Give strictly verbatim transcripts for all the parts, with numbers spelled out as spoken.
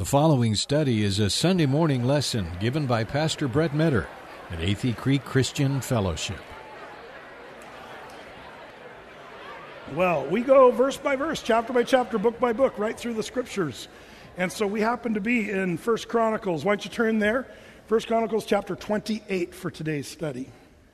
The following study is a Sunday morning lesson given by Pastor Brett Metter at Athey Creek Christian Fellowship. Well, we go verse by verse, chapter by chapter, book by book, right through the scriptures. And so we happen to be in First Chronicles. Why don't you turn there? First Chronicles chapter twenty-eight for today's study.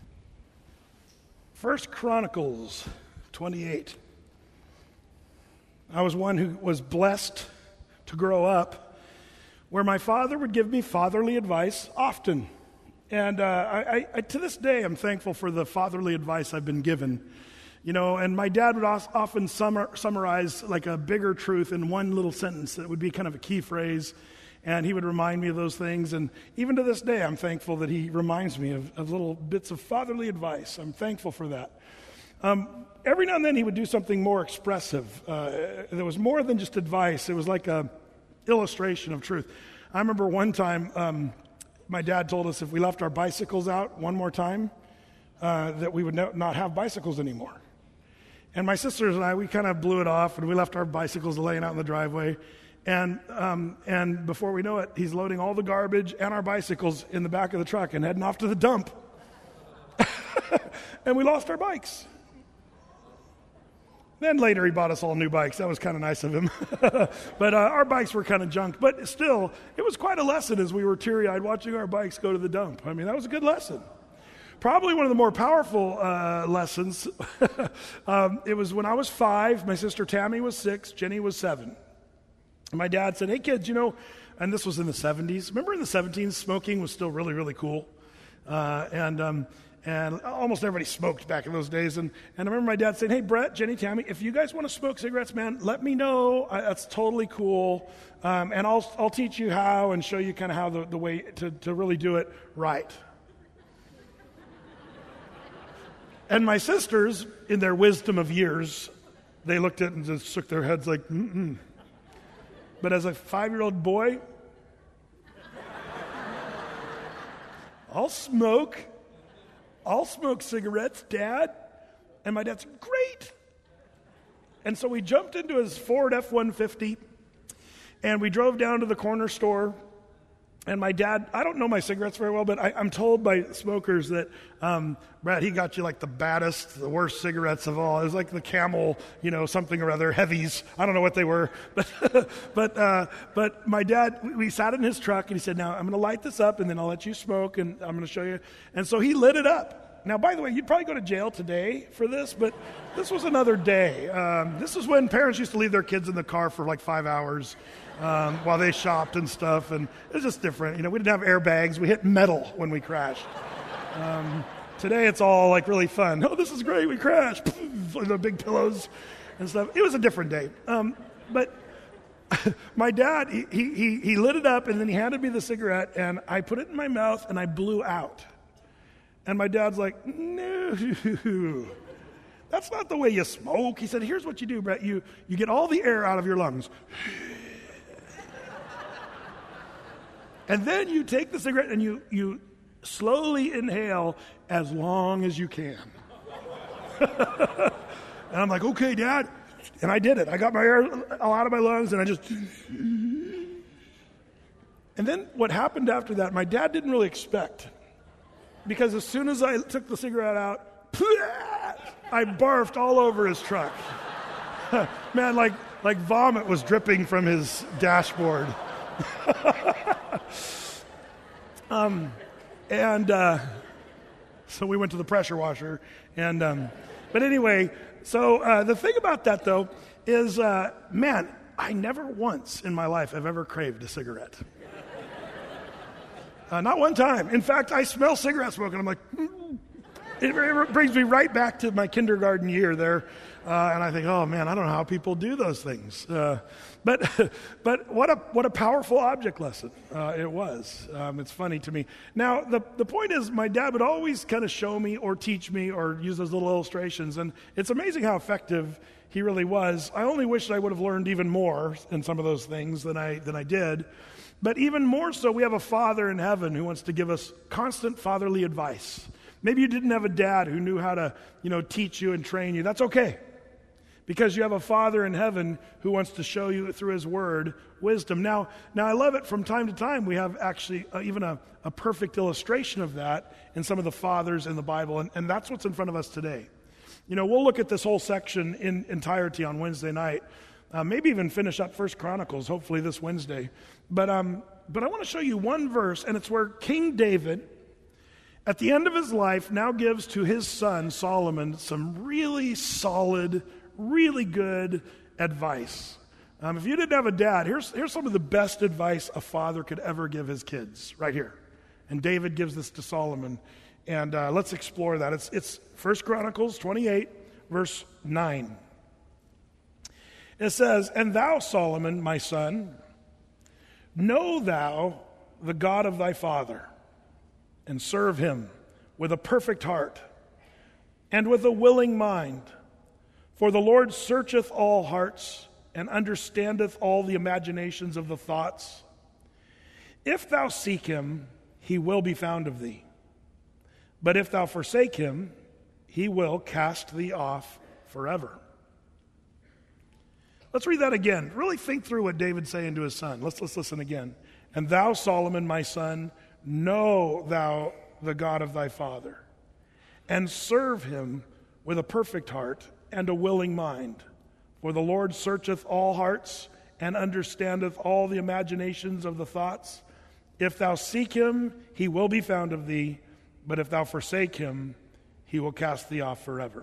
First Chronicles twenty-eight. I was one who was blessed to grow up where my father would give me fatherly advice often. And uh, I, I, to this day, I'm thankful for the fatherly advice I've been given. You know, and my dad would often summar, summarize like a bigger truth in one little sentence that would be kind of a key phrase, and he would remind me of those things. And even to this day, I'm thankful that he reminds me of, of little bits of fatherly advice. I'm thankful for that. Um, every now and then, he would do something more expressive. Uh, there was more than just advice. It was like a illustration of truth. I remember one time, um, my dad told us if we left our bicycles out one more time, uh, that we would no- not have bicycles anymore. And my sisters and I, we kind of blew it off, and we left our bicycles laying out in the driveway. And um, and before we know it, he's loading all the garbage and our bicycles in the back of the truck and heading off to the dump. And we lost our bikes. Then later he bought us all new bikes. That was kind of nice of him. But uh, our bikes were kind of junk. But still, it was quite a lesson as we were teary-eyed watching our bikes go to the dump. I mean, that was a good lesson. Probably one of the more powerful uh, lessons, um, it was when I was five, my sister Tammy was six, Jenny was seven. And my dad said, hey kids, you know, and this was in the seventies. Remember in the seventies, smoking was still really, really cool. Uh, and um, and almost everybody smoked back in those days. And, and I remember my dad saying, hey, Brett, Jenny, Tammy, if you guys want to smoke cigarettes, man, let me know. I, that's totally cool. Um, and I'll I'll teach you how and show you kind of how the, the way to, to really do it right. And my sisters, in their wisdom of years, they looked at it and just shook their heads like, mm-mm. But as a five-year-old boy, I'll smoke. I'll smoke cigarettes, Dad. And my dad said, great. And so we jumped into his Ford F one fifty, and we drove down to the corner store. And my dad, I don't know my cigarettes very well, but I, I'm told by smokers that, um, Brad, he got you like the baddest, the worst cigarettes of all. It was like the Camel, you know, something or other, heavies. I don't know what they were. But but uh, but my dad, we, we sat in his truck, and he said, now, I'm going to light this up, and then I'll let you smoke, and I'm going to show you. And so he lit it up. Now, by the way, you'd probably go to jail today for this, but this was another day. Um, this was when parents used to leave their kids in the car for like five hours. Um, while they shopped and stuff, and it was just different. You know, we didn't have airbags. We hit metal when we crashed. Um, today, it's all like really fun. Oh, this is great. We crashed. The big pillows and stuff. It was a different day. Um, but my dad, he, he he lit it up, and then he handed me the cigarette, and I put it in my mouth, and I blew out. And my dad's like, no, that's not the way you smoke. He said, here's what you do, Brett. You you get all the air out of your lungs. And then you take the cigarette and you, you slowly inhale as long as you can. And I'm like, okay, Dad. And I did it. I got my air all out of my lungs, and I just... And then what happened after that, my dad didn't really expect. Because as soon as I took the cigarette out, I barfed all over his truck. Man, like, like vomit was dripping from his dashboard. um, and uh, so we went to the pressure washer. And um, but anyway, so uh, the thing about that though is, uh, man, I never once in my life have ever craved a cigarette. Uh, not one time. In fact, I smell cigarette smoke, and I'm like, mm. it, it brings me right back to my kindergarten year there. Uh, and I think, oh man, I don't know how people do those things. Uh, but but what a what a powerful object lesson uh, it was. Um, it's funny to me. Now the the point is, my dad would always kind of show me or teach me or use those little illustrations, and it's amazing how effective he really was. I only wish I would have learned even more in some of those things than I than I did. But even more so, we have a Father in heaven who wants to give us constant fatherly advice. Maybe you didn't have a dad who knew how to, you know, teach you and train you. That's okay. because you have a Father in heaven who wants to show you through his word wisdom. Now, now I love it. From time to time, we have actually uh, even a, a perfect illustration of that in some of the fathers in the Bible, and, and that's what's in front of us today. You know, we'll look at this whole section in entirety on Wednesday night, uh, maybe even finish up First Chronicles, hopefully this Wednesday. But, um, but I want to show you one verse, and it's where King David, at the end of his life, now gives to his son Solomon some really solid, really good advice. Um, if you didn't have a dad, here's, here's some of the best advice a father could ever give his kids, right here. And David gives this to Solomon. And uh, let's explore that. It's, it's First Chronicles twenty-eight, verse nine. It says, "And thou, Solomon, my son, know thou the God of thy father, and serve him with a perfect heart and with a willing mind. For the Lord searcheth all hearts and understandeth all the imaginations of the thoughts. If thou seek him, he will be found of thee. But if thou forsake him, he will cast thee off forever." Let's read that again. Really think through what David's saying to his son. Let's, let's listen again. "And thou, Solomon, my son, know thou the God of thy father, and serve him with a perfect heart and a willing mind. For the Lord searcheth all hearts and understandeth all the imaginations of the thoughts. If thou seek him, he will be found of thee. But if thou forsake him, he will cast thee off forever."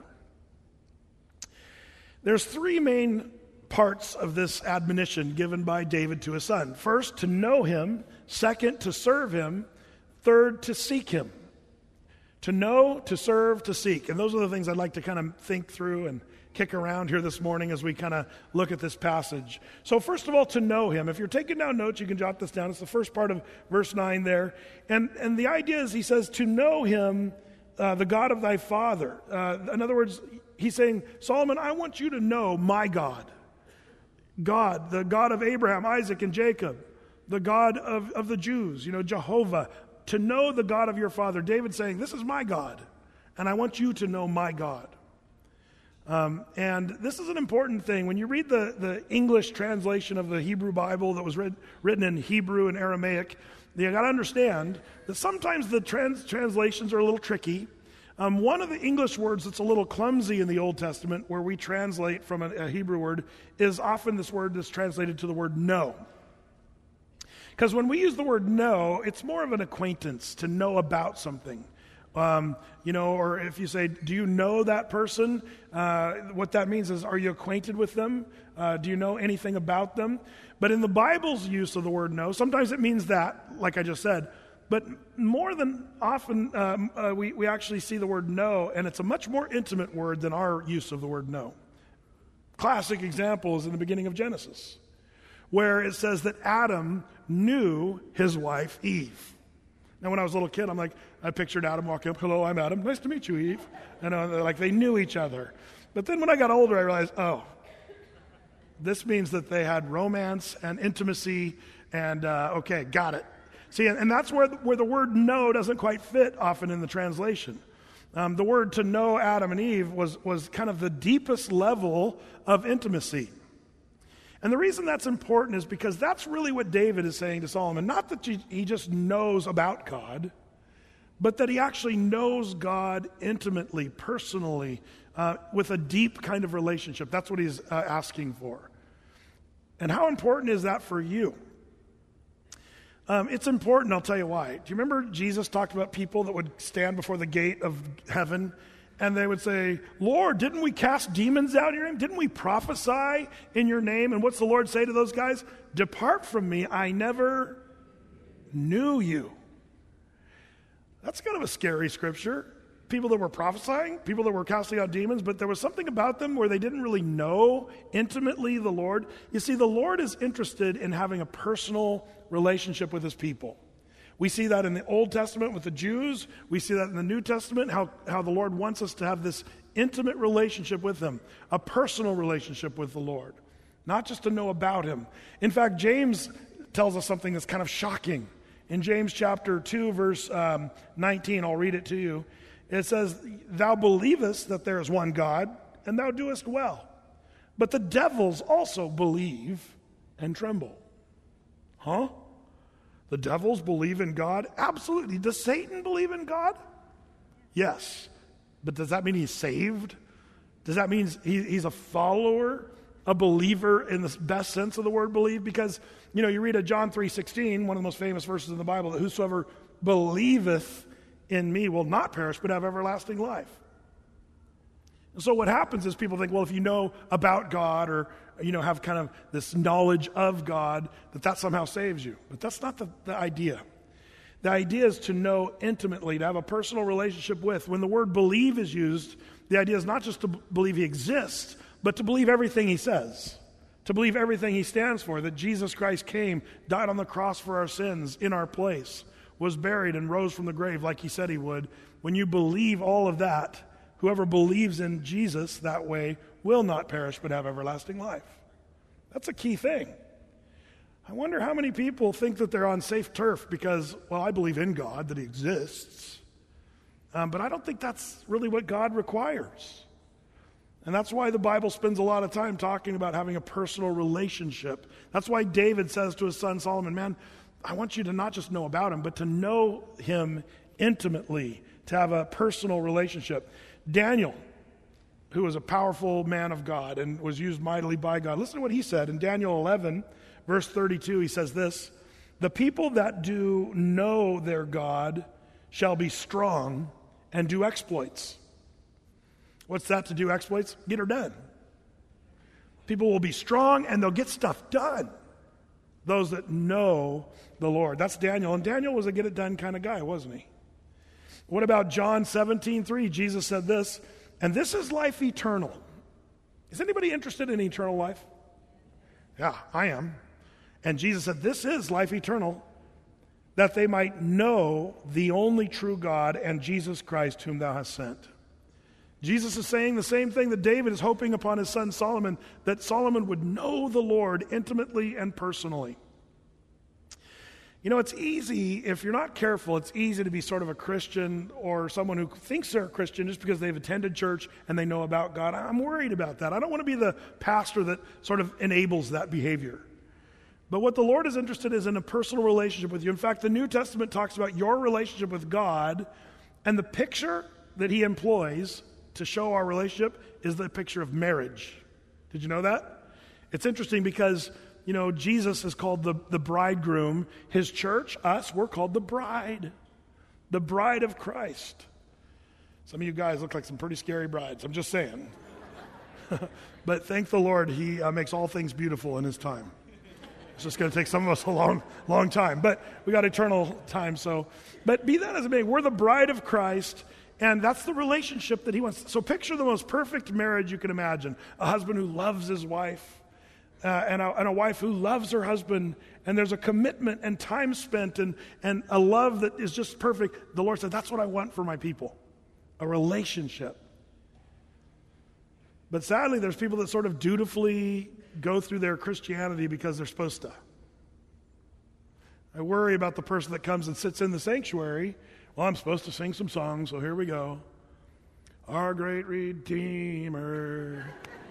There's three main parts of this admonition given by David to his son. First, to know him. Second, to serve him. Third, to seek him. To know, to serve, to seek. And those are the things I'd like to kind of think through and kick around here this morning as we kind of look at this passage. So first of all, to know him. If you're taking down notes, you can jot this down. It's the first part of verse nine there. And, and the idea is he says, to know him, uh, the God of thy father. Uh, in other words, he's saying, Solomon, I want you to know my God. God, the God of Abraham, Isaac, and Jacob. The God of, of the Jews, you know, Jehovah. To know the God of your father. David's saying, this is my God, and I want you to know my God. Um, and this is an important thing. When you read the, the English translation of the Hebrew Bible that was read, written in Hebrew and Aramaic, you got to understand that sometimes the trans, translations are a little tricky. Um, one of the English words that's a little clumsy in the Old Testament, where we translate from a, a Hebrew word, is often this word that's translated to the word know. Because when we use the word know, it's more of an acquaintance, to know about something. Um, you know, or if you say, do you know that person? Uh, what that means is, are you acquainted with them? Uh, do you know anything about them? But in the Bible's use of the word know, sometimes it means that, like I just said. But more than often, um, uh, we, we actually see the word know, and it's a much more intimate word than our use of the word know. Classic example is in the beginning of Genesis, where it says that Adam knew his wife Eve. Now, when I was a little kid, I'm like, I pictured Adam walking up, hello, I'm Adam, nice to meet you, Eve. And uh, like they knew each other. But then when I got older, I realized, oh, this means that they had romance and intimacy, and uh, okay, got it. See, and, and that's where the, where the word know doesn't quite fit often in the translation. Um, the word to know Adam and Eve was, was kind of the deepest level of intimacy. And the reason that's important is because that's really what David is saying to Solomon. Not that he just knows about God, but that he actually knows God intimately, personally, uh, with a deep kind of relationship. That's what he's uh, asking for. And how important is that for you? Um, it's important, I'll tell you why. Do you remember Jesus talked about people that would stand before the gate of heaven and they would say, Lord, didn't we cast demons out in your name? Didn't we prophesy in your name? And what's the Lord say to those guys? Depart from me, I never knew you. That's kind of a scary scripture. People that were prophesying, people that were casting out demons, but there was something about them where they didn't really know intimately the Lord. You see, the Lord is interested in having a personal relationship with his people. We see that in the Old Testament with the Jews. We see that in the New Testament, how, how the Lord wants us to have this intimate relationship with him, a personal relationship with the Lord, not just to know about him. In fact, James tells us something that's kind of shocking. In James chapter two, verse um, nineteen, I'll read it to you. It says, thou believest that there is one God, and thou doest well. But the devils also believe and tremble. Huh? The devils believe in God? Absolutely. Does Satan believe in God? Yes. But does that mean he's saved? Does that mean he's a follower, a believer in the best sense of the word believe? Because, you know, you read at John three sixteen, one of the most famous verses in the Bible, that whosoever believeth in me will not perish but have everlasting life. And so what happens is people think, well, if you know about God or, you know, have kind of this knowledge of God, that that somehow saves you. But that's not the, the idea. The idea is to know intimately, to have a personal relationship with. When the word believe is used, the idea is not just to b- believe he exists, but to believe everything he says, to believe everything he stands for, that Jesus Christ came, died on the cross for our sins in our place, was buried and rose from the grave like he said he would. When you believe all of that, whoever believes in Jesus that way will not perish but have everlasting life. That's a key thing. I wonder how many people think that they're on safe turf because, well, I believe in God, that he exists. Um, but I don't think that's really what God requires. And that's why the Bible spends a lot of time talking about having a personal relationship. That's why David says to his son Solomon, man, I want you to not just know about him, but to know him intimately, to have a personal relationship. Daniel, who was a powerful man of God and was used mightily by God, listen to what he said in Daniel eleven, verse thirty-two. He says this, the people that do know their God shall be strong and do exploits. What's that to do exploits? Get her done. People will be strong and they'll get stuff done. Those that know the Lord. That's Daniel. And Daniel was a get it done kind of guy, wasn't he? What about John seventeen three? Jesus said this, and this is life eternal. Is anybody interested in eternal life? Yeah, I am. And Jesus said, this is life eternal, that they might know the only true God and Jesus Christ whom thou hast sent. Jesus is saying the same thing that David is hoping upon his son Solomon, that Solomon would know the Lord intimately and personally. You know, it's easy, if you're not careful, it's easy to be sort of a Christian or someone who thinks they're a Christian just because they've attended church and they know about God. I'm worried about that. I don't want to be the pastor that sort of enables that behavior. But what the Lord is interested in is in a personal relationship with you. In fact, the New Testament talks about your relationship with God, and the picture that he employs to show our relationship is the picture of marriage. Did you know that? It's interesting because, you know, Jesus is called the, the bridegroom. His church, us, we're called the bride. The bride of Christ. Some of you guys look like some pretty scary brides. I'm just saying. But thank the Lord, he uh, makes all things beautiful in his time. It's just going to take some of us a long, long time. But we got eternal time, so. But be that as it may, we're the bride of Christ, and that's the relationship that he wants. So picture the most perfect marriage you can imagine. A husband who loves his wife, uh, and, a, and a wife who loves her husband, and there's a commitment and time spent and, and a love that is just perfect. The Lord said, that's what I want for my people, a relationship. But sadly, there's people that sort of dutifully go through their Christianity because they're supposed to. I worry about the person that comes and sits in the sanctuary. Well, I'm supposed to sing some songs, so here we go. Our great Redeemer.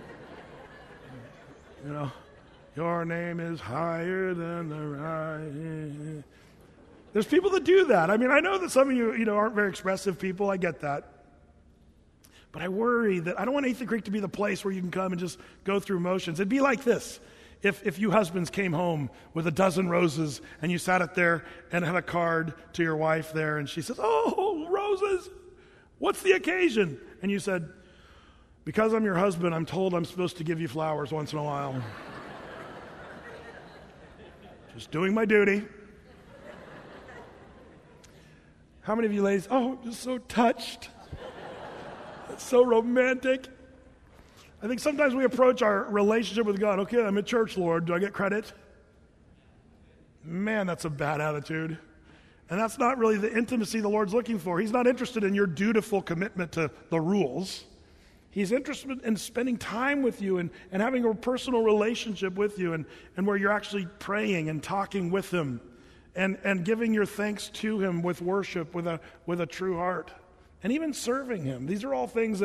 You know, your name is higher than the rising. There's people that do that. I mean, I know that some of you, you know, aren't very expressive people. I get that. But I worry that I don't want Athey Creek to be the place where you can come and just go through motions. It'd be like this. If if you husbands came home with a dozen roses and you sat it there and had a card to your wife there and she says, oh, roses, what's the occasion? And you said, because I'm your husband, I'm told I'm supposed to give you flowers once in a while. Just doing my duty. How many of you ladies, oh, I'm just so touched. It's so romantic. I think sometimes we approach our relationship with God, okay, I'm at church, Lord. Do I get credit? Man, that's a bad attitude. And that's not really the intimacy the Lord's looking for. He's not interested in your dutiful commitment to the rules. He's interested in spending time with you and, and having a personal relationship with you and, and where you're actually praying and talking with him and, and giving your thanks to him with worship, with a with a true heart. And even serving him. These are all things that,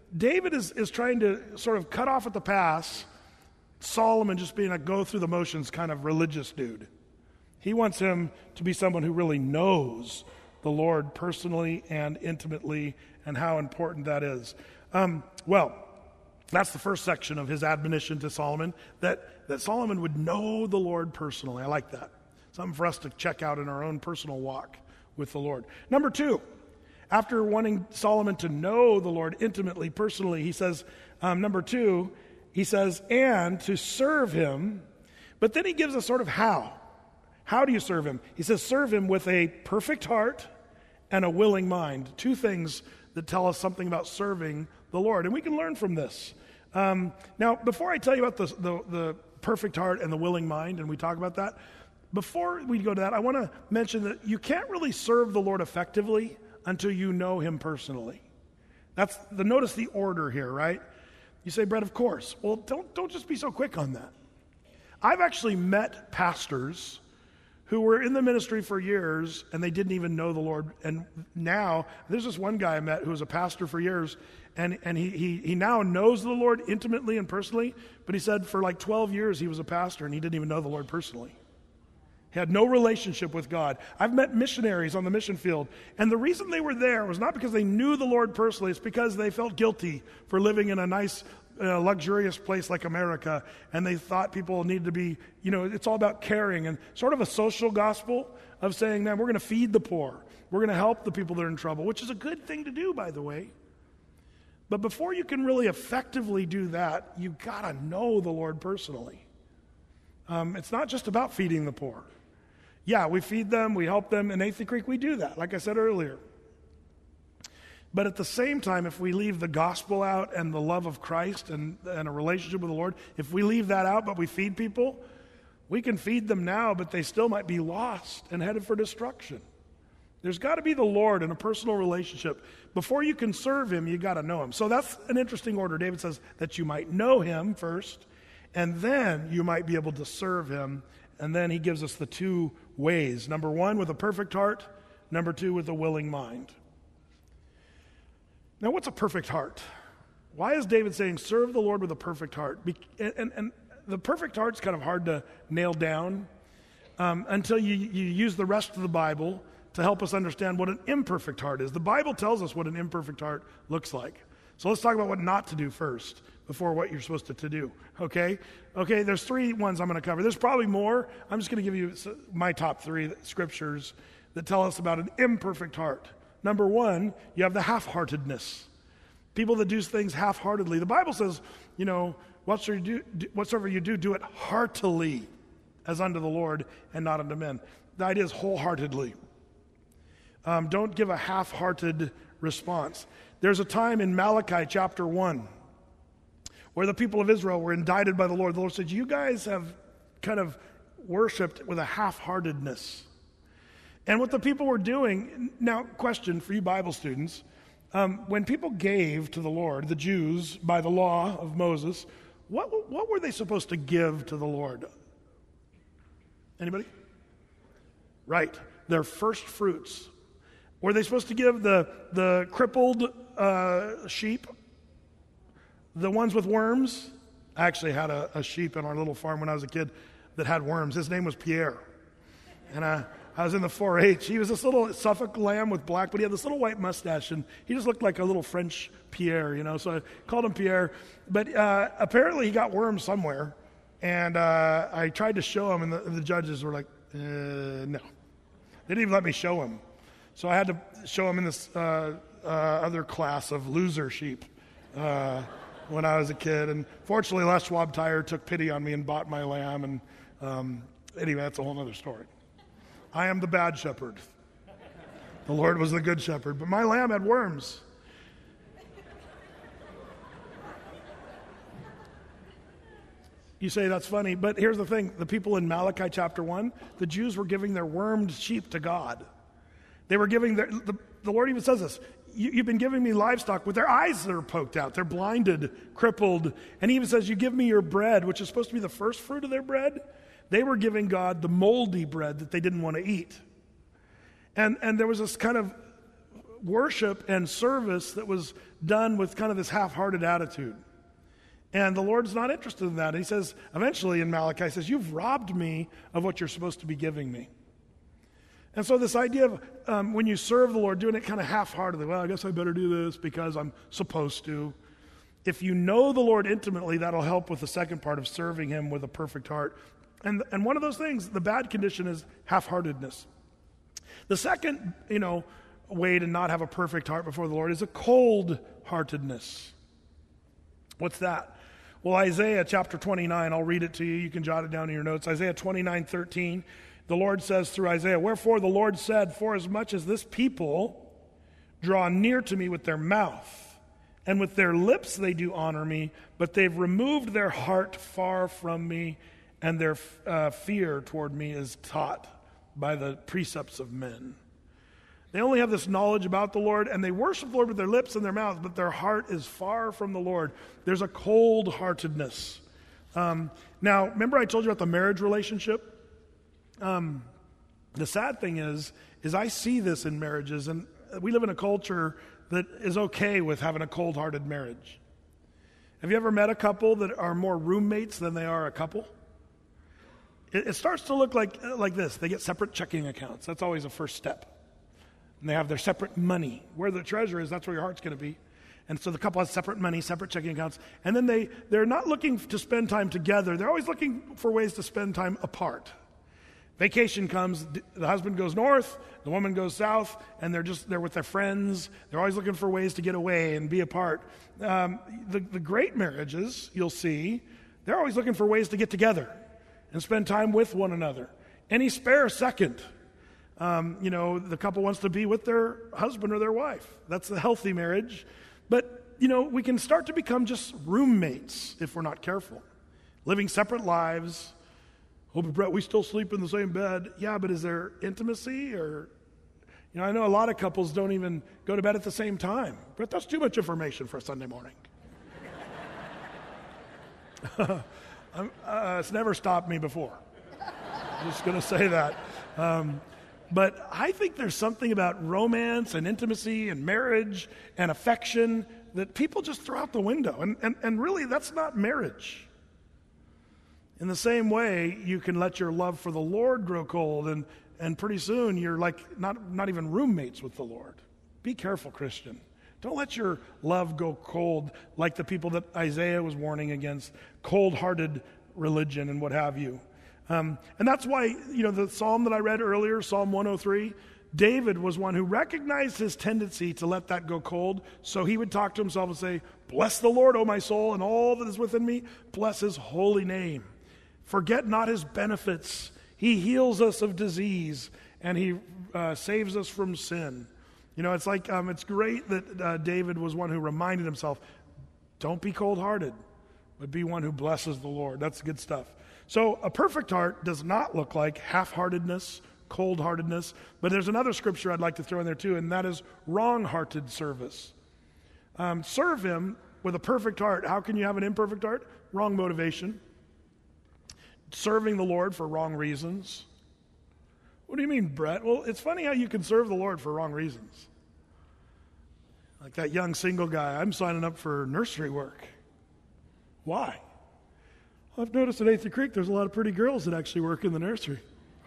David is, is trying to sort of cut off at the pass Solomon just being a go through the motions kind of religious dude. He wants him to be someone who really knows the Lord personally and intimately and how important that is. Um, well, that's the first section of his admonition to Solomon, that, that Solomon would know the Lord personally. I like that. Something for us to check out in our own personal walk with the Lord. Number two, after wanting Solomon to know the Lord intimately, personally, he says, um, number two, he says, and to serve him, but then he gives a sort of how. How do you serve him? He says, serve him with a perfect heart and a willing mind. Two things that tell us something about serving the Lord, and we can learn from this. Um, now, before I tell you about the, the, the perfect heart and the willing mind, and we talk about that, before we go to that, I want to mention that you can't really serve the Lord effectively until you know him personally. That's the notice the order here, right? You say, Brett, of course. Well, don't don't just be so quick on that. I've actually met pastors who were in the ministry for years and they didn't even know the Lord. And now, there's this one guy I met who was a pastor for years, and, and he, he, he now knows the Lord intimately and personally, but he said for like twelve years he was a pastor and he didn't even know the Lord personally. He had no relationship with God. I've met missionaries on the mission field, and the reason they were there was not because they knew the Lord personally, it's because they felt guilty for living in a nice, uh, luxurious place like America, and they thought people needed to be, you know, it's all about caring, and sort of a social gospel of saying, man, we're going to feed the poor. We're going to help the people that are in trouble, which is a good thing to do, by the way. But before you can really effectively do that, you've got to know the Lord personally. Um, it's not just about feeding the poor. Yeah, we feed them, we help them. In Athey Creek, we do that, like I said earlier. But at the same time, if we leave the gospel out and the love of Christ and, and a relationship with the Lord, if we leave that out but we feed people, we can feed them now, but they still might be lost and headed for destruction. There's got to be the Lord in a personal relationship. Before you can serve him, you got to know him. So that's an interesting order. David says that you might know him first, and then you might be able to serve him. And then he gives us the two ways. Number one, with a perfect heart. Number two, with a willing mind. Now, what's a perfect heart? Why is David saying, serve the Lord with a perfect heart? Be- and, and, and the perfect heart's kind of hard to nail down um, until you, you use the rest of the Bible to help us understand what an imperfect heart is. The Bible tells us what an imperfect heart looks like. So let's talk about what not to do first before what you're supposed to, to do, okay? Okay, there's three ones I'm going to cover. There's probably more. I'm just going to give you my top three scriptures that tell us about an imperfect heart. Number one, you have the half-heartedness. People that do things half-heartedly. The Bible says, you know, whatsoever you do, whatsoever you do, do it heartily as unto the Lord and not unto men. The idea is wholeheartedly. Um, don't give a half-hearted response. There's a time in Malachi chapter one where the people of Israel were indicted by the Lord. The Lord said, you guys have kind of worshipped with a half-heartedness. And what the people were doing, now question for you Bible students, um, when people gave to the Lord, the Jews, by the law of Moses, what, what were they supposed to give to the Lord? Anybody? Right, their first fruits. Were they supposed to give the, the crippled uh, sheep? The ones with worms? I actually had a, a sheep in our little farm when I was a kid that had worms. His name was Pierre. And I, I was in the four H. He was this little Suffolk lamb with black, but he had this little white mustache, and he just looked like a little French Pierre, you know, so I called him Pierre. But uh, apparently he got worms somewhere, and uh, I tried to show him, and the, and the judges were like, uh, no. They didn't even let me show him. So I had to show him in this uh, uh, other class of loser sheep uh, when I was a kid. And fortunately, Les Schwab Tire took pity on me and bought my lamb. And um, anyway, that's a whole other story. I am the bad shepherd. The Lord was the good shepherd. But my lamb had worms. You say that's funny, but here's the thing. The people in Malachi chapter one, the Jews were giving their wormed sheep to God. They were giving their, the, the Lord even says this, you, you've been giving me livestock with their eyes that are poked out. They're blinded, crippled. And he even says, you give me your bread, which is supposed to be the first fruit of their bread. They were giving God the moldy bread that they didn't want to eat. And, and there was this kind of worship and service that was done with kind of this half-hearted attitude. And the Lord's not interested in that. He says, eventually in Malachi, he says, you've robbed me of what you're supposed to be giving me. And so this idea of um, when you serve the Lord, doing it kind of half-heartedly, well, I guess I better do this because I'm supposed to. If you know the Lord intimately, that'll help with the second part of serving him with a perfect heart. And, and one of those things, the bad condition is half-heartedness. The second, you know, way to not have a perfect heart before the Lord is a cold-heartedness. What's that? Well, Isaiah chapter twenty-nine, I'll read it to you. You can jot it down in your notes. Isaiah twenty-nine thirteen, the Lord says through Isaiah, wherefore the Lord said, for as much as this people draw near to me with their mouth, and with their lips they do honor me, but they've removed their heart far from me, and their uh, fear toward me is taught by the precepts of men. They only have this knowledge about the Lord, and they worship the Lord with their lips and their mouths, but their heart is far from the Lord. There's a cold-heartedness. Um, now, remember I told you about the marriage relationship? Um, the sad thing is, is I see this in marriages, and we live in a culture that is okay with having a cold-hearted marriage. Have you ever met a couple that are more roommates than they are a couple? It, it starts to look like, like this. They get separate checking accounts. That's always a first step. And they have their separate money. Where the treasure is, that's where your heart's going to be. And so the couple has separate money, separate checking accounts. And then they, they're not looking to spend time together. They're always looking for ways to spend time apart. Vacation comes, the husband goes north, the woman goes south, and they're just they're with their friends. They're always looking for ways to get away and be apart. Um, the, the great marriages, you'll see, they're always looking for ways to get together and spend time with one another. Any spare second. Um, you know, the couple wants to be with their husband or their wife. That's a healthy marriage. But, you know, we can start to become just roommates if we're not careful. Living separate lives. Oh, but Brett, we still sleep in the same bed. Yeah, but is there intimacy? Or, you know, I know a lot of couples don't even go to bed at the same time. Brett, that's too much information for a Sunday morning. I'm, uh, it's never stopped me before. I'm just going to say that. Um, But I think there's something about romance and intimacy and marriage and affection that people just throw out the window. And, and, and really, that's not marriage. In the same way, you can let your love for the Lord grow cold, and, and pretty soon you're like not, not even roommates with the Lord. Be careful, Christian. Don't let your love go cold like the people that Isaiah was warning against, cold-hearted religion and what have you. Um, and that's why, you know, the psalm that I read earlier, Psalm one oh three, David was one who recognized his tendency to let that go cold, so he would talk to himself and say, bless the Lord, O my soul, and all that is within me, bless his holy name. Forget not his benefits. He heals us of disease, and he uh, saves us from sin. You know, it's like, um, it's great that uh, David was one who reminded himself, don't be cold-hearted, but be one who blesses the Lord. That's good stuff. So a perfect heart does not look like half-heartedness, cold-heartedness, but there's another scripture I'd like to throw in there too, and that is wrong-hearted service. Um, serve him with a perfect heart. How can you have an imperfect heart? Wrong motivation. Serving the Lord for wrong reasons. What do you mean, Brett? Well, it's funny how you can serve the Lord for wrong reasons. Like that young single guy, I'm signing up for nursery work. Why? I've noticed at Athey Creek there's a lot of pretty girls that actually work in the nursery.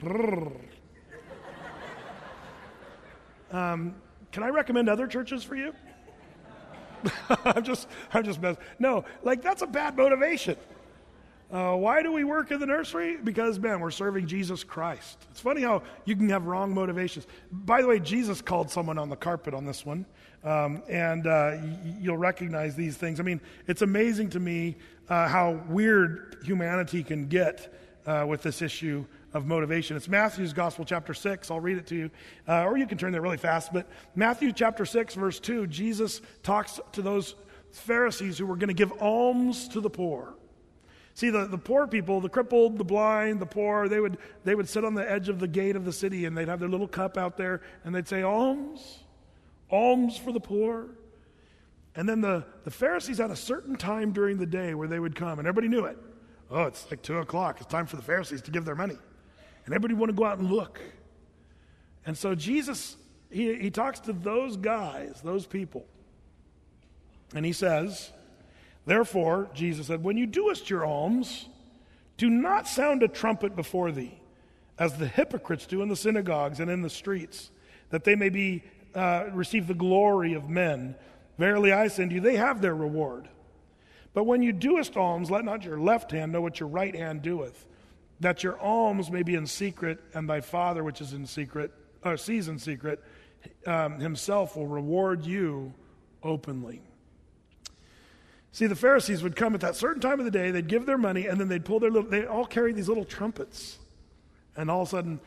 um, can I recommend other churches for you? I'm just, I'm just messing. No, like that's a bad motivation. Uh, why do we work in the nursery? Because, man, we're serving Jesus Christ. It's funny how you can have wrong motivations. By the way, Jesus called someone on the carpet on this one, um, and uh, y- you'll recognize these things. I mean, it's amazing to me uh, how weird humanity can get uh, with this issue of motivation. It's Matthew's Gospel, chapter six. I'll read it to you, uh, or you can turn there really fast. But Matthew chapter six, verse two, Jesus talks to those Pharisees who were going to give alms to the poor. See, the, the poor people, the crippled, the blind, the poor, they would they would sit on the edge of the gate of the city, and they'd have their little cup out there, and they'd say, alms, alms for the poor. And then the, the Pharisees had a certain time during the day where they would come, and everybody knew it. Oh, it's like two o'clock. It's time for the Pharisees to give their money. And everybody wanted to go out and look. And so Jesus he, he talks to those guys, those people. And he says, therefore, Jesus said, when you doest your alms, do not sound a trumpet before thee, as the hypocrites do in the synagogues and in the streets, that they may be uh, receive the glory of men. Verily I say unto you, they have their reward. But when you doest alms, let not your left hand know what your right hand doeth, that your alms may be in secret, and thy Father which is in secret, or sees in secret, um, himself will reward you openly. See, the Pharisees would come at that certain time of the day, they'd give their money, and then they'd pull their little, they all carry these little trumpets. And all of a sudden,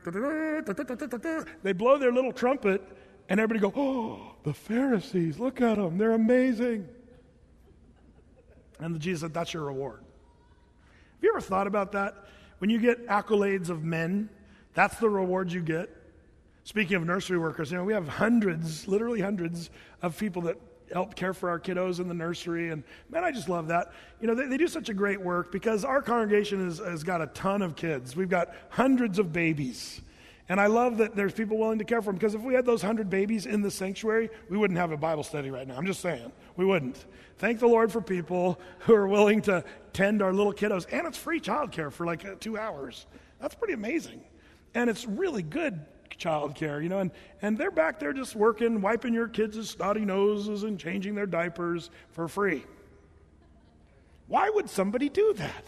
they blow their little trumpet, and everybody go, oh, the Pharisees, look at them, they're amazing. And Jesus said, that's your reward. Have you ever thought about that? When you get accolades of men, that's the reward you get. Speaking of nursery workers, you know, we have hundreds, literally hundreds of people that help care for our kiddos in the nursery. And man, I just love that. You know, they, they do such a great work because our congregation has, has got a ton of kids. We've got hundreds of babies. And I love that there's people willing to care for them, because if we had those hundred babies in the sanctuary, we wouldn't have a Bible study right now. I'm just saying. We wouldn't. Thank the Lord for people who are willing to tend our little kiddos. And it's free childcare for like uh, two hours. That's pretty amazing. And it's really good child care, you know, and, and they're back there just working, wiping your kids' snotty noses and changing their diapers for free. Why would somebody do that?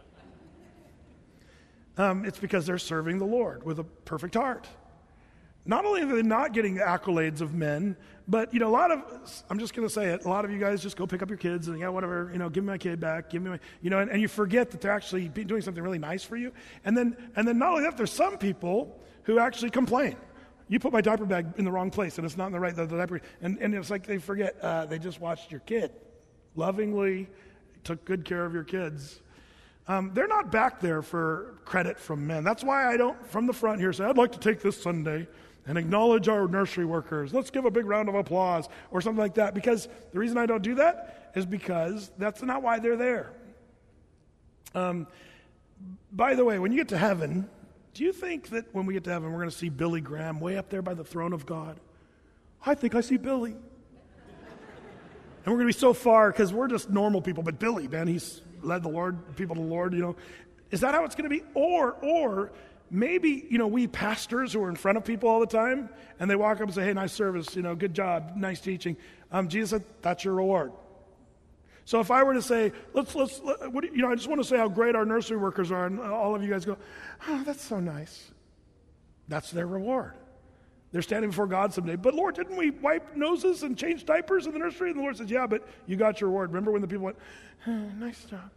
Um, it's because they're serving the Lord with a perfect heart. Not only are they not getting accolades of men, but, you know, a lot of, I'm just going to say it, a lot of you guys just go pick up your kids and, yeah, whatever, you know, give me my kid back, give me my, you know, and, and you forget that they're actually doing something really nice for you. And then, and then not only that, there's some people who actually complain. You put my diaper bag in the wrong place, and it's not in the right, the, the diaper, and, and it's like they forget, uh, they just watched your kid, lovingly took good care of your kids. Um, they're not back there for credit from men. That's why I don't, from the front here, say, I'd like to take this Sunday and acknowledge our nursery workers. Let's give a big round of applause or something like that. Because the reason I don't do that is because that's not why they're there. Um, by the way, when you get to heaven, do you think that when we get to heaven, we're going to see Billy Graham way up there by the throne of God? I think I see Billy. And we're going to be so far because we're just normal people. But Billy, man, he's led the Lord, people to the Lord, you know. Is that how it's going to be? Or, or maybe, you know, we pastors who are in front of people all the time, and they walk up and say, hey, nice service, you know, good job, nice teaching. Um, Jesus said, that's your reward. So if I were to say, let's, let's, let, what do you, you know, I just want to say how great our nursery workers are, and all of you guys go, oh, that's so nice. That's their reward. They're standing before God someday. But Lord, didn't we wipe noses and change diapers in the nursery? And the Lord says, yeah, but you got your reward. Remember when the people went, oh, nice job.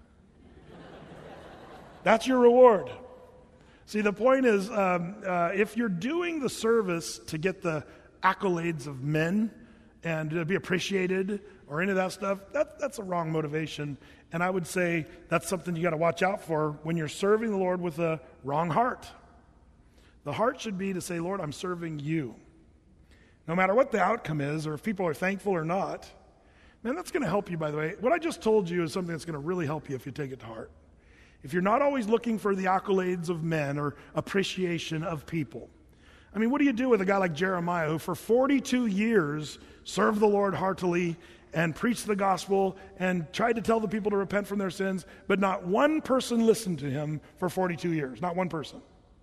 That's your reward. See, the point is, um, uh, if you're doing the service to get the accolades of men and to be appreciated or any of that stuff, that, that's a wrong motivation. And I would say that's something you got to watch out for when you're serving the Lord with a wrong heart. The heart should be to say, Lord, I'm serving you. No matter what the outcome is, or if people are thankful or not. Man, that's going to help you, by the way. What I just told you is something that's going to really help you if you take it to heart. If you're not always looking for the accolades of men or appreciation of people. I mean, what do you do with a guy like Jeremiah, who for forty-two years served the Lord heartily and preached the gospel and tried to tell the people to repent from their sins, but not one person listened to him for forty-two years, not one person.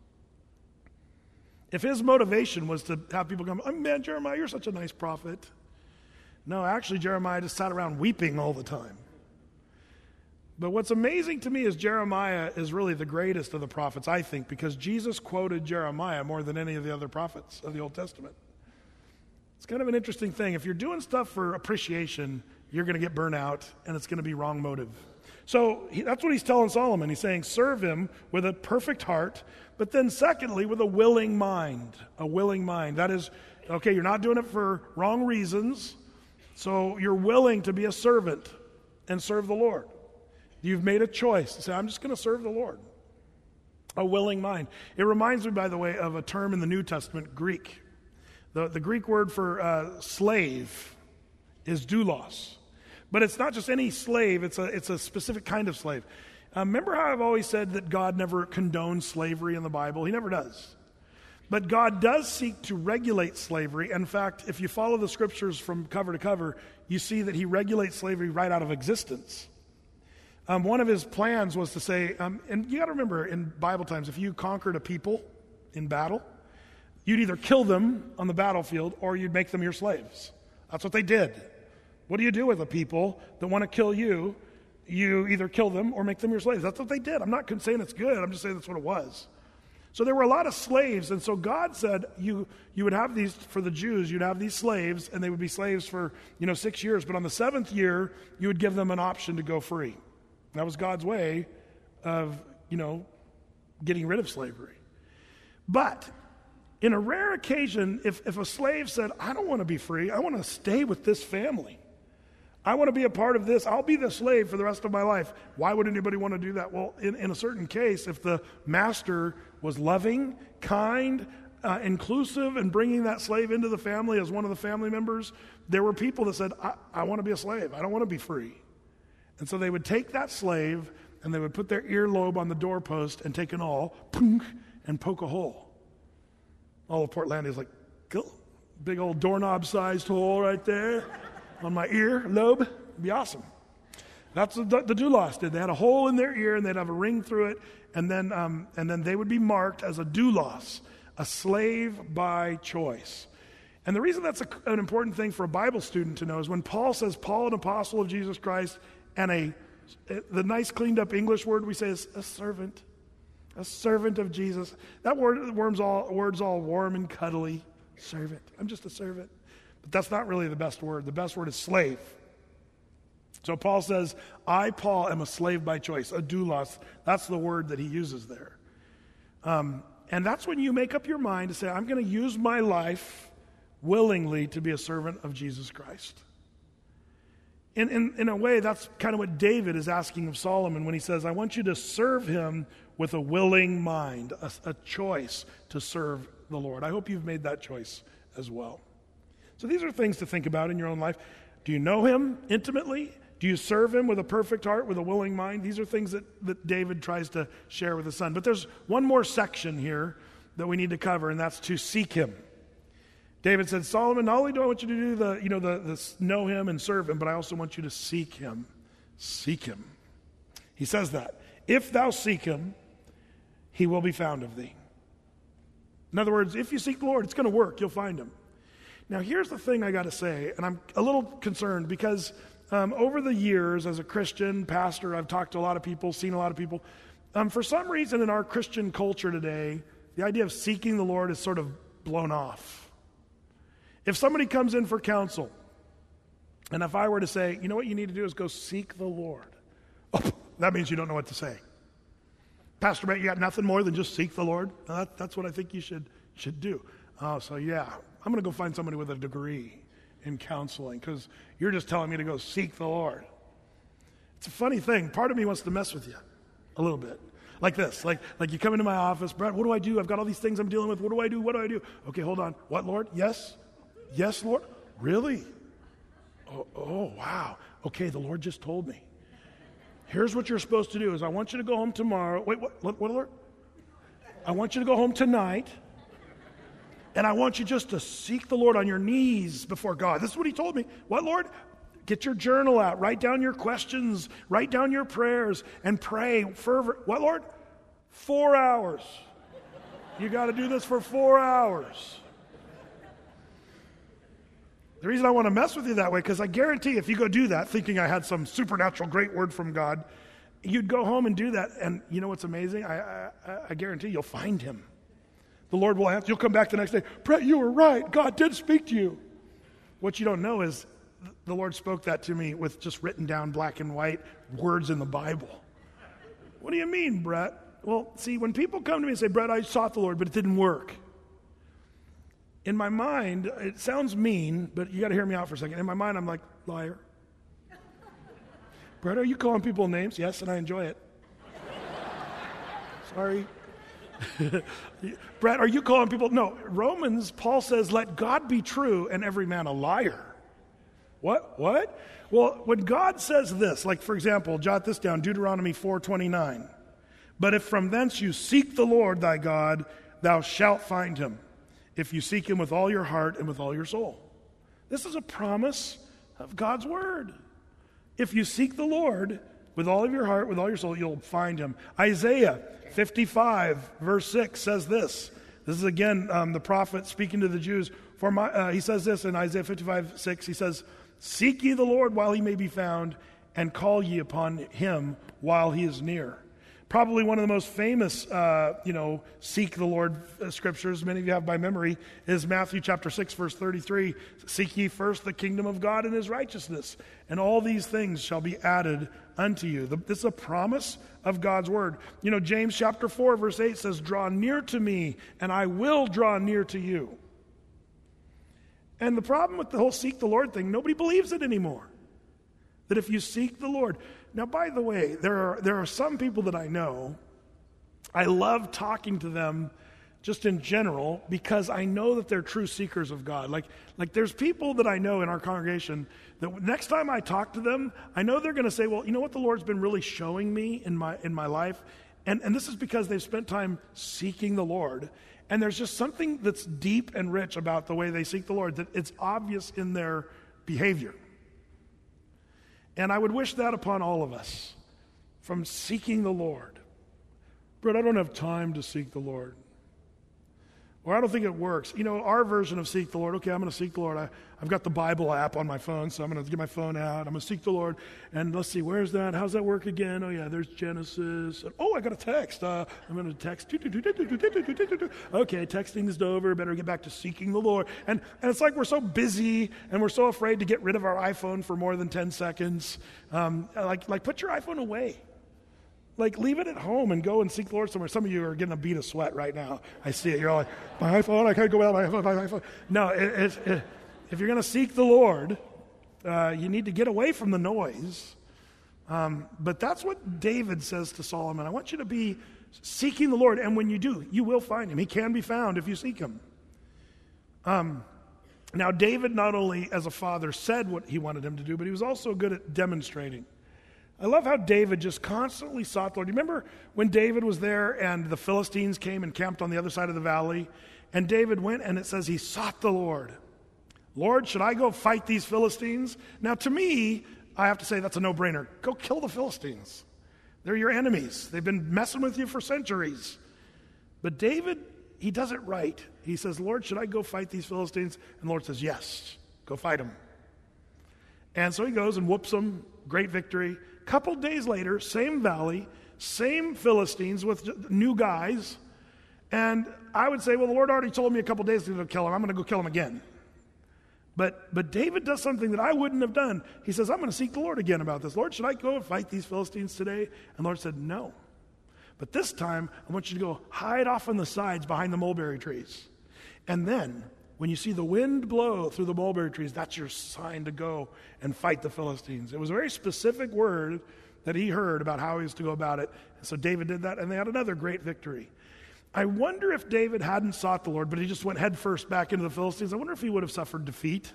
If his motivation was to have people come, oh, man, Jeremiah, you're such a nice prophet. No, actually, Jeremiah just sat around weeping all the time. But what's amazing to me is Jeremiah is really the greatest of the prophets, I think, because Jesus quoted Jeremiah more than any of the other prophets of the Old Testament. It's kind of an interesting thing. If you're doing stuff for appreciation, you're going to get burnt out, and it's going to be wrong motive. So he, that's what he's telling Solomon. He's saying, serve him with a perfect heart, but then secondly, with a willing mind. A willing mind. That is, okay, you're not doing it for wrong reasons, so you're willing to be a servant and serve the Lord. You've made a choice to say, I'm just going to serve the Lord. A willing mind. It reminds me, by the way, of a term in the New Testament, Greek. The, the Greek word for uh, slave is doulos. But it's not just any slave, it's a, it's a specific kind of slave. Uh, remember how I've always said that God never condones slavery in the Bible? He never does. But God does seek to regulate slavery. In fact, if you follow the scriptures from cover to cover, you see that he regulates slavery right out of existence. Um, one of his plans was to say, um, and you got to remember in Bible times, if you conquered a people in battle, you'd either kill them on the battlefield or you'd make them your slaves. That's what they did. What do you do with a people that want to kill you? You either kill them or make them your slaves. That's what they did. I'm not saying it's good. I'm just saying that's what it was. So there were a lot of slaves, and so God said you you would have these, for the Jews, you'd have these slaves, and they would be slaves for, you know, six years. But on the seventh year, you would give them an option to go free. That was God's way of, you know, getting rid of slavery. But in a rare occasion, if, if a slave said, I don't want to be free, I want to stay with this family. I want to be a part of this. I'll be the slave for the rest of my life. Why would anybody want to do that? Well, in, in a certain case, if the master was loving, kind, uh, inclusive, and bringing that slave into the family as one of the family members, there were people that said, I, I want to be a slave. I don't want to be free. And so they would take that slave and they would put their earlobe on the doorpost and take an awl, punk, and poke a hole. All of Portlandia is like, cool. Big old doorknob-sized hole right there on my ear lobe. It'd be awesome. That's what the, the doulos did. They had a hole in their ear and they'd have a ring through it, and then um, and then they would be marked as a doulos, a slave by choice. And the reason that's a, an important thing for a Bible student to know is when Paul says, Paul, an apostle of Jesus Christ, and a the nice cleaned up English word we say is a servant, a servant of Jesus. That word worms all word's all warm and cuddly. Servant. I'm just a servant. But that's not really the best word. The best word is slave. So Paul says, I, Paul, am a slave by choice, a doulos. That's the word that he uses there. Um, and that's when you make up your mind to say, I'm going to use my life willingly to be a servant of Jesus Christ. In, in, in a way, that's kind of what David is asking of Solomon when he says, I want you to serve him with a willing mind, a, a choice to serve the Lord. I hope you've made that choice as well. So these are things to think about in your own life. Do you know him intimately? Do you serve him with a perfect heart, with a willing mind? These are things that, that David tries to share with his son. But there's one more section here that we need to cover, and that's to seek him. David said, Solomon, not only do I want you to do the, you know, the, the know him and serve him, but I also want you to seek him. Seek him. He says that. If thou seek him, he will be found of thee. In other words, if you seek the Lord, it's going to work. You'll find him. Now, here's the thing I got to say, and I'm a little concerned because um, over the years as a Christian pastor, I've talked to a lot of people, seen a lot of people. Um, for some reason in our Christian culture today, the idea of seeking the Lord is sort of blown off. If somebody comes in for counsel, and if I were to say, you know what you need to do is go seek the Lord, oh, that means you don't know what to say. Pastor Brett, you got nothing more than just seek the Lord? No, that, that's what I think you should should do. Oh, so yeah, I'm going to go find somebody with a degree in counseling because you're just telling me to go seek the Lord. It's a funny thing. Part of me wants to mess with you a little bit. Like this, like like you come into my office, Brett, what do I do? I've got all these things I'm dealing with. What do I do? What do I do? Okay, hold on. What, Lord? Yes? Yes, Lord? Really? Oh, oh, wow. Okay, the Lord just told me. Here's what you're supposed to do is I want you to go home tomorrow. Wait, what, what, what, Lord? I want you to go home tonight, and I want you just to seek the Lord on your knees before God. This is what he told me. What, Lord? Get your journal out. Write down your questions. Write down your prayers and pray fervor. What, Lord? Four hours. You got to do this for four hours. The reason I want to mess with you that way, because I guarantee if you go do that thinking I had some supernatural great word from God, you'd go home and do that, and you know what's amazing? I, I, I guarantee you'll find him. The Lord will answer. You'll come back the next day, Brett, you were right. God did speak to you. What you don't know is the Lord spoke that to me with just written down black and white words in the Bible. What do you mean, Brett? Well, see, when people come to me and say, Brett, I sought the Lord, but it didn't work. In my mind, it sounds mean, but you got to hear me out for a second. In my mind, I'm like, liar. Brett, are you calling people names? Yes, and I enjoy it. Sorry. Brett, are you calling people? No, Romans, Paul says, let God be true and every man a liar. What? What? Well, when God says this, like for example, jot this down, Deuteronomy four twenty-nine. But if from thence you seek the Lord thy God, thou shalt find him if you seek him with all your heart and with all your soul. This is a promise of God's word. If you seek the Lord with all of your heart, with all your soul, you'll find him. Isaiah fifty-five, verse six says this. This is again um, the prophet speaking to the Jews. For my, uh, he says this in Isaiah fifty-five, six. He says, seek ye the Lord while he may be found, and call ye upon him while he is near. Probably one of the most famous, uh, you know, seek the Lord uh, scriptures, many of you have by memory, is Matthew chapter six, verse thirty-three. Seek ye first the kingdom of God and his righteousness, and all these things shall be added unto you. The, this is a promise of God's word. You know, James chapter four, verse eight says, draw near to me, and I will draw near to you. And the problem with the whole seek the Lord thing, nobody believes it anymore. That if you seek the Lord. Now, by the way, there are there are some people that I know, I love talking to them just in general because I know that they're true seekers of God. Like, like there's people that I know in our congregation that next time I talk to them, I know they're going to say, well, you know what the Lord's been really showing me in my in my life? And, and this is because they've spent time seeking the Lord. And there's just something that's deep and rich about the way they seek the Lord, that it's obvious in their behavior. And I would wish that upon all of us, from seeking the Lord. But I don't have time to seek the Lord. Or I don't think it works. You know, our version of seek the Lord, okay, I'm going to seek the Lord. I, I've got the Bible app on my phone, so I'm going to get my phone out. I'm going to seek the Lord. And let's see, where's that? How's that work again? Oh, yeah, there's Genesis. Oh, I got a text. Uh, I'm going to text. Okay, texting is over. Better get back to seeking the Lord. And, and it's like we're so busy and we're so afraid to get rid of our iPhone for more than ten seconds. Um, like, like, put your iPhone away. Like, leave it at home and go and seek the Lord somewhere. Some of you are getting a bead of sweat right now. I see it. You're all like, my iPhone, I can't go without my iPhone, my iPhone. No, it, it, it, if you're going to seek the Lord, uh, you need to get away from the noise. Um, but that's what David says to Solomon. I want you to be seeking the Lord, and when you do, you will find him. He can be found if you seek him. Um, now, David not only as a father said what he wanted him to do, but he was also good at demonstrating. I love how David just constantly sought the Lord. You remember when David was there and the Philistines came and camped on the other side of the valley? And David went and it says he sought the Lord. Lord, should I go fight these Philistines? Now to me, I have to say that's a no-brainer. Go kill the Philistines. They're your enemies. They've been messing with you for centuries. But David, he does it right. He says, Lord, should I go fight these Philistines? And the Lord says, yes, go fight them. And so he goes and whoops them. Great victory. Couple days later, same valley, same Philistines with new guys. And I would say, well, the Lord already told me a couple days ago to kill him. I'm going to go kill him again. But but David does something that I wouldn't have done. He says, I'm going to seek the Lord again about this. Lord, should I go and fight these Philistines today? And the Lord said, no. But this time, I want you to go hide off on the sides behind the mulberry trees. And then, when you see the wind blow through the mulberry trees, that's your sign to go and fight the Philistines. It was a very specific word that he heard about how he was to go about it. And so David did that, and they had another great victory. I wonder if David hadn't sought the Lord, but he just went headfirst back into the Philistines. I wonder if he would have suffered defeat.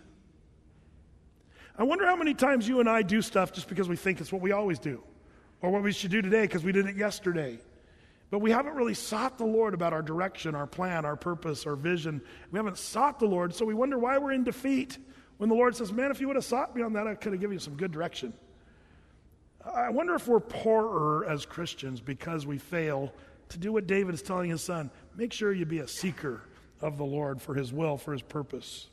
I wonder how many times you and I do stuff just because we think it's what we always do, or what we should do today because we did it yesterday. But we haven't really sought the Lord about our direction, our plan, our purpose, our vision. We haven't sought the Lord, so we wonder why we're in defeat when the Lord says, man, if you would have sought me on that, I could have given you some good direction. I wonder if we're poorer as Christians because we fail to do what David is telling his son. Make sure you be a seeker of the Lord for his will, for his purpose.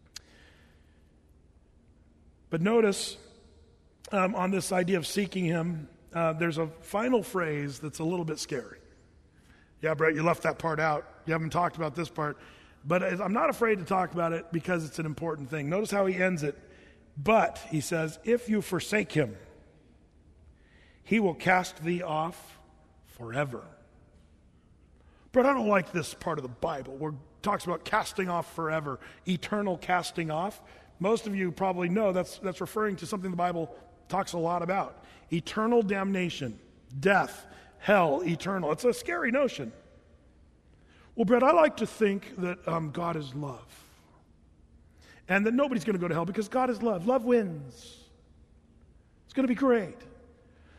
But notice um, on this idea of seeking him, uh, there's a final phrase that's a little bit scary. Yeah, Brett, you left that part out. You haven't talked about this part. But I'm not afraid to talk about it because it's an important thing. Notice how he ends it. But, he says, if you forsake him, he will cast thee off forever. But I don't like this part of the Bible where it talks about casting off forever, eternal casting off. Most of you probably know that's, that's referring to something the Bible talks a lot about. Eternal damnation, death, hell, eternal. It's a scary notion. Well, Brett, I like to think that um, God is love. And that nobody's going to go to hell because God is love. Love wins. It's going to be great.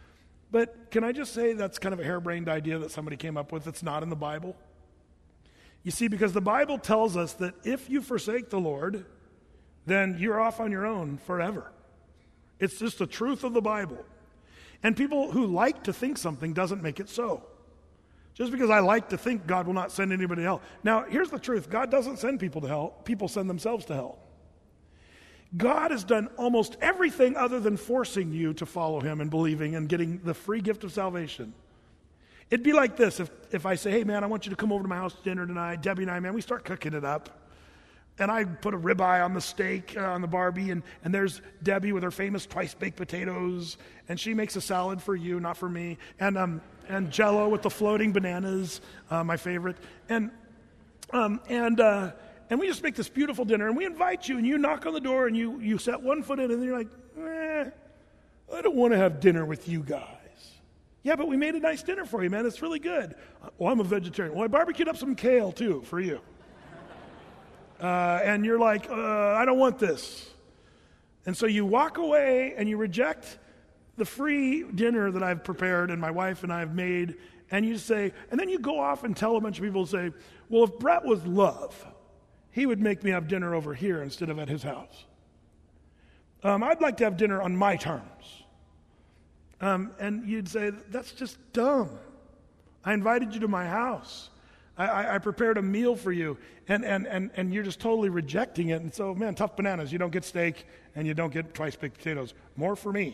But can I just say that's kind of a harebrained idea that somebody came up with that's not in the Bible? You see, because the Bible tells us that if you forsake the Lord, then you're off on your own forever. It's just the truth of the Bible. And people who like to think something doesn't make it so. Just because I like to think God will not send anybody to hell. Now, here's the truth. God doesn't send people to hell. People send themselves to hell. God has done almost everything other than forcing you to follow him and believing and getting the free gift of salvation. It'd be like this if, if I say, hey, man, I want you to come over to my house to dinner tonight. Debbie and I, man, we start cooking it up. And I put a ribeye on the steak, uh, on the Barbie, and, and there's Debbie with her famous twice-baked potatoes, and she makes a salad for you, not for me, and um, and Jell-O with the floating bananas, uh, my favorite, and um, and uh, and we just make this beautiful dinner, and we invite you, and you knock on the door, and you you set one foot in, and you're like, eh, I don't want to have dinner with you guys. Yeah, but we made a nice dinner for you, man. It's really good. Well, I'm a vegetarian. Well, I barbecued up some kale, too, for you. Uh, and you're like, uh, I don't want this. And so you walk away and you reject the free dinner that I've prepared and my wife and I have made, and you say, and then you go off and tell a bunch of people, say, well, if Brett was love, he would make me have dinner over here instead of at his house. Um, I'd like to have dinner on my terms. Um, and you'd say, that's just dumb. I invited you to my house. I, I prepared a meal for you, and, and, and, and you're just totally rejecting it. And so, man, tough bananas. You don't get steak, and you don't get twice-baked potatoes. More for me.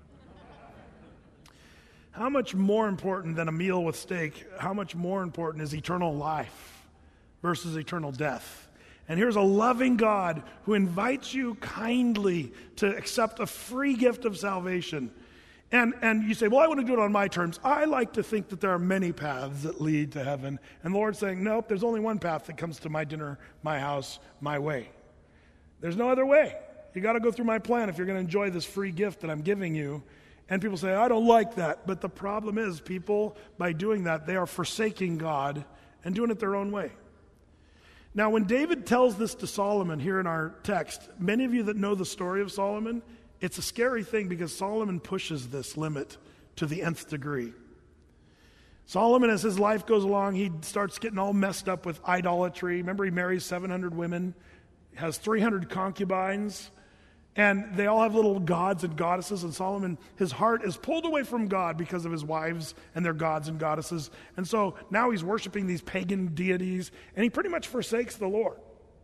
How much more important than a meal with steak, how much more important is eternal life versus eternal death? And here's a loving God who invites you kindly to accept a free gift of salvation. And and you say, well, I want to do it on my terms. I like to think that there are many paths that lead to heaven. And the Lord's saying, nope, there's only one path that comes to my dinner, my house, my way. There's no other way. You got to go through my plan if you're going to enjoy this free gift that I'm giving you. And people say, I don't like that. But the problem is, people, by doing that, they are forsaking God and doing it their own way. Now, when David tells this to Solomon here in our text, many of you that know the story of Solomon, it's a scary thing because Solomon pushes this limit to the nth degree. Solomon, as his life goes along, he starts getting all messed up with idolatry. Remember, he marries seven hundred women, has three hundred concubines, and they all have little gods and goddesses. And Solomon, his heart is pulled away from God because of his wives and their gods and goddesses. And so now he's worshiping these pagan deities, and he pretty much forsakes the Lord.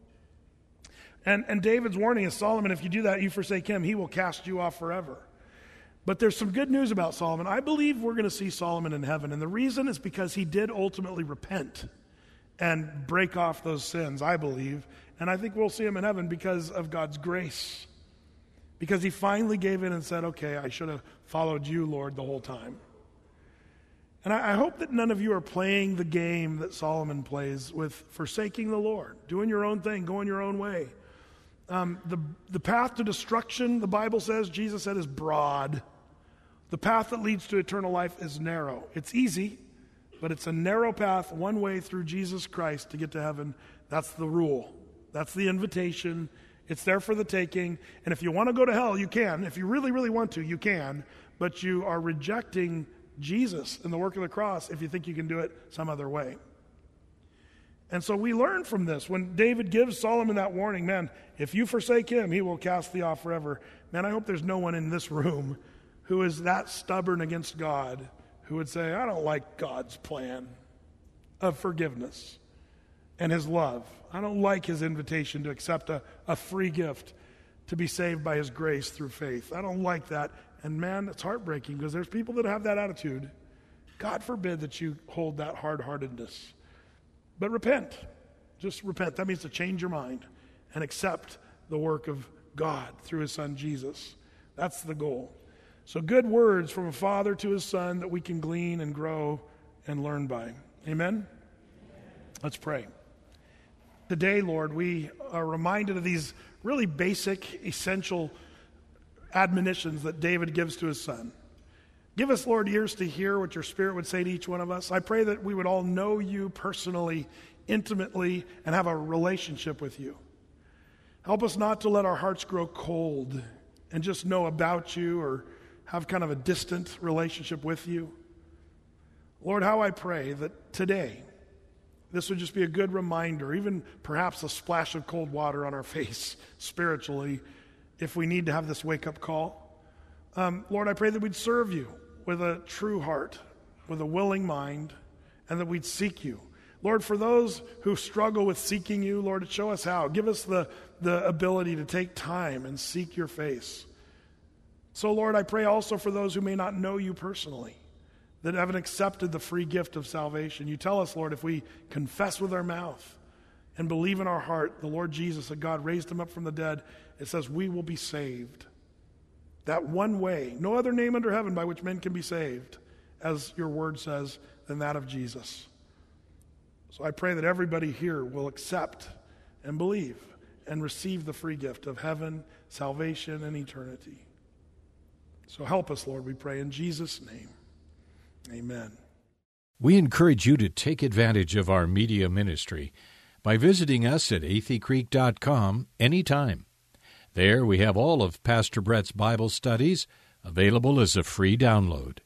And, and David's warning is, Solomon, if you do that, you forsake him, he will cast you off forever. But there's some good news about Solomon. I believe we're going to see Solomon in heaven. And the reason is because he did ultimately repent and break off those sins, I believe. And I think we'll see him in heaven because of God's grace. Because he finally gave in and said, okay, I should have followed you, Lord, the whole time. And I, I hope that none of you are playing the game that Solomon plays with forsaking the Lord, doing your own thing, going your own way. Um, the, the path to destruction, the Bible says, Jesus said, is broad. The path that leads to eternal life is narrow. It's easy, but it's a narrow path, one way through Jesus Christ to get to heaven. That's the rule. That's the invitation. It's there for the taking. And if you want to go to hell, you can. If you really, really want to, you can. But you are rejecting Jesus and the work of the cross if you think you can do it some other way. And so we learn from this. When David gives Solomon that warning, man, if you forsake him, he will cast thee off forever. Man, I hope there's no one in this room who is that stubborn against God who would say, I don't like God's plan of forgiveness and his love. I don't like his invitation to accept a, a free gift to be saved by his grace through faith. I don't like that. And man, it's heartbreaking because there's people that have that attitude. God forbid that you hold that hard-heartedness. But repent. Just repent. That means to change your mind and accept the work of God through his son Jesus. That's the goal. So good words from a father to his son that we can glean and grow and learn by. Amen? Let's pray. Today, Lord, we are reminded of these really basic, essential admonitions that David gives to his son. Give us, Lord, ears to hear what your Spirit would say to each one of us. I pray that we would all know you personally, intimately, and have a relationship with you. Help us not to let our hearts grow cold and just know about you or have kind of a distant relationship with you. Lord, how I pray that today this would just be a good reminder, even perhaps a splash of cold water on our face spiritually, if we need to have this wake-up call. Um, Lord, I pray that we'd serve you with a true heart, with a willing mind, and that we'd seek you. Lord, for those who struggle with seeking you, Lord, show us how. Give us the, the ability to take time and seek your face. So, Lord, I pray also for those who may not know you personally, that haven't accepted the free gift of salvation. You tell us, Lord, if we confess with our mouth and believe in our heart the Lord Jesus, that God raised him up from the dead, it says we will be saved. That one way, no other name under heaven by which men can be saved, as your word says, than that of Jesus. So I pray that everybody here will accept and believe and receive the free gift of heaven, salvation, and eternity. So help us, Lord, we pray in Jesus' name. Amen. We encourage you to take advantage of our media ministry by visiting us at athey creek dot com anytime. There we have all of Pastor Brett's Bible studies available as a free download.